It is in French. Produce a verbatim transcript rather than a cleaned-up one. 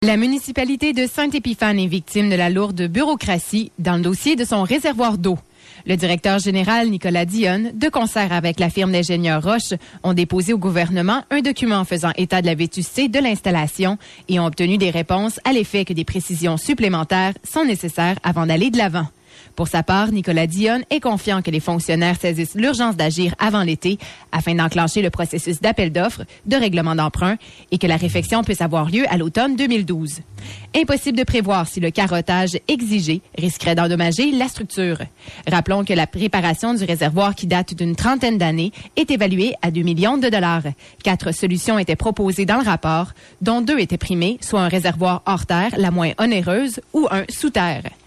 La municipalité de Saint-Épiphane est victime de la lourde bureaucratie dans le dossier de son réservoir d'eau. Le directeur général Nicolas Dionne, de concert avec la firme d'ingénieurs Roche, ont déposé au gouvernement un document faisant état de la vétusté de l'installation et ont obtenu des réponses à l'effet que des précisions supplémentaires sont nécessaires avant d'aller de l'avant. Pour sa part, Nicolas Dionne est confiant que les fonctionnaires saisissent l'urgence d'agir avant l'été afin d'enclencher le processus d'appel d'offres, de règlement d'emprunt et que la réfection puisse avoir lieu à l'automne deux mille douze. Impossible de prévoir si le carottage exigé risquerait d'endommager la structure. Rappelons que la réparation du réservoir qui date d'une trentaine d'années est évaluée à deux millions de dollars. Quatre solutions étaient proposées dans le rapport, dont deux étaient primées, soit un réservoir hors terre, la moins onéreuse, ou un sous terre.